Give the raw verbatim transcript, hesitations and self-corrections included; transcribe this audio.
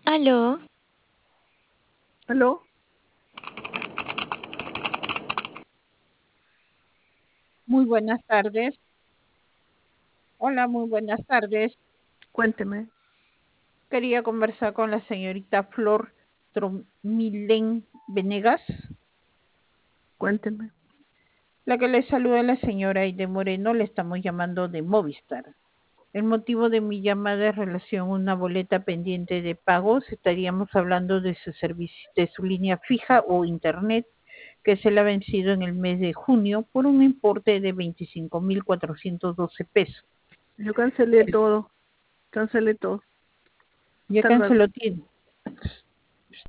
Aló, ¿Aló? Muy buenas tardes. Hola, muy buenas tardes. Cuénteme. Quería conversar con la señorita Flor Tromilén Venegas. Cuénteme. La que le saluda es la señora Aide Moreno, le estamos llamando de Movistar. El motivo de mi llamada es relación a una boleta pendiente de pagos. Estaríamos hablando de su servicio, de su línea fija o internet que se le ha vencido en el mes de junio por un importe de veinticinco mil cuatrocientos doce pesos. Yo cancelé todo. Cancelé todo. Ya Hasta luego. canceló, tiene.